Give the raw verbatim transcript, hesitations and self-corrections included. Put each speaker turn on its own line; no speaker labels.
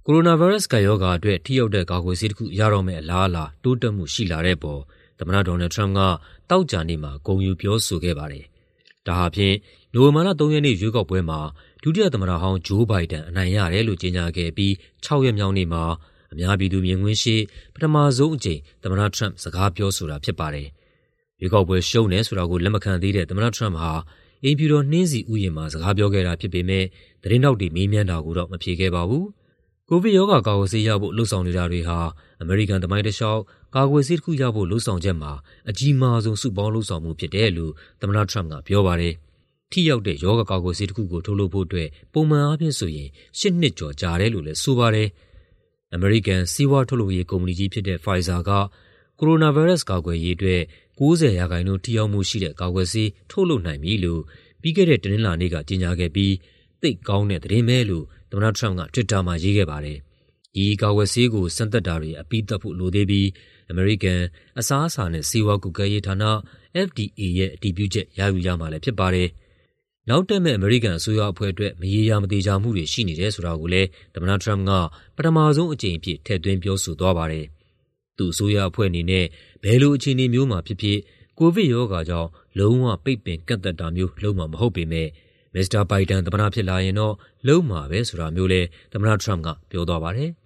ကိုရိုနာဗိုင်းရပ်စ်ကပ်ရောဂါအတွက်ထိရောက်တဲ့ကာကွယ်ဆေးတစ်ခုရတော့မယ့်အလားအလာတိုးတက်မှုရှိလာတဲ့အပေါ်သမ္မတဒေါ်နယ်ထရမ့်ကသောကြာနေ့မှာဂုဏ်ယူပြောဆိုခဲ့ပါတယ်။ဒါဟာဖြင့်နိုဝင်ဘာလသုံးရက်နေ့ရွေးကောက်ပွဲမှာဒုတိယသမ္မတဟောင်းဂျိုးဘိုင်ဒန်အနိုင်ရတယ်လို့ကြေညာခဲ့ပြီးခြောက်ရက်မြောက်နေ့မှာအများပြည်သူမြင်ကွင်းရှေ့ပထမဆုံးအကြိမ်သမ္မတထရမ့်စကားပြောဆိုတာဖြစ်ပါတယ်။ရွေးကောက်ပွဲရှုံးတယ်ဆိုတာကိုလက်မခံသေးတဲ့သမ္မတထရမ့်ဟာအိမ်ဖြူတော်နှင်းဆီဥယျာဉ်မှာစကားပြောခဲ့တာဖြစ်ပေမဲ့သတင်းတောက်တွေမေးမြန်းတာကိုတော့မဖြေခဲ့ပါဘူး။ကိုဗစ်ရောဂါကာကွယ်ဆေးရဖို့လှုံ့ဆော်နေတာတွေဟာအမေရိကန်သမိုင်းတစ်လျှောက်ကာကွယ်ဆေးတစ်ခုရဖို့လှုံ့ဆော်ချက်မှာအကြီးမားဆုံးစုပေါင်းလှုံ့ဆော်မှုဖြစ်တယ်လို့သမ္မတထရမ့်ကပြောပါတယ်။ထိရောက်တဲ့ရောဂါကာကွယ်ဆေးတစ်ခုကိုထုတ်လုပ်ဖို့အတွက်ပုံမှန်အားဖြင့်ဆိုရင်ရှစ်နှစ်ကျော်ကြာတယ်လို့လည်းဆိုပါတယ်။အမေရိကန်ဆေးဝါးထုတ်လုပ်ရေးကုမ္ပဏီကြီးဖြစ်တဲ့ Pfizer ကကိုရိုနာဗိုင်းရပ်စ်ကာကွယ်ရေးအတွက်၉၀ရာခိုင်နှုန်းထိရောက်မှုရှိတဲ့ကာကွယ်ဆေးထုတ်လုပ်နိုင်ပြီလို့ပြီးခဲ့တဲ့တနင်္လာနေ့ကကြေညာခဲ့ပြီးသိပ်ကောင်းတဲ့သတင်းပဲလို့သမ္မတထရမ့်က Twitter မှာရေးခဲ့ပါတယ်။ဒီကာကွယ်ဆေးကိုစမ်းသပ်တာတွေအပြီးသတ်ဖို့လိုသေးပြီးအမေရိကန်အစားအစာနဲ့ဆေးဝါးကွပ်ကဲရေးဌာန F D A ရဲ့အတည်ပြုချက်ရယူရမှာလည်းဖြစ်ပါတယ်။နောက်တက်မဲ့အမေရိကန်အစိုးရအဖွဲ့အတွက်မရေရာမသေချာမှုတွေရှိနေတယ်ဆိုတာကိုလည်းသမ္မတထရမ့်ကပထမဆုံးအကြိမ်အဖြစ်ထည့်သွင်းပြောဆိုသွားပါတယ်။သူ့အစိုးရအဖွဲ့အနေနဲ့ဘယ်လိုအခြေအနေမျိုးမှာဖြစ်ဖြစ်ကိုဗစ်ရောဂါကြောင့်လုံးဝပိတ်ပင်ကန့်သတ်တာမျိုးလုပ်မှာမဟုတ်ပေမဲ့မစ္စတာဘိုင်ဒန်သမ္မတဖြစ်လာရင်တော့လုပ်မှာပဲဆိုတာမျိုးလည်းသမ္မတထရမ့်ကပြောသွားပါတယ်။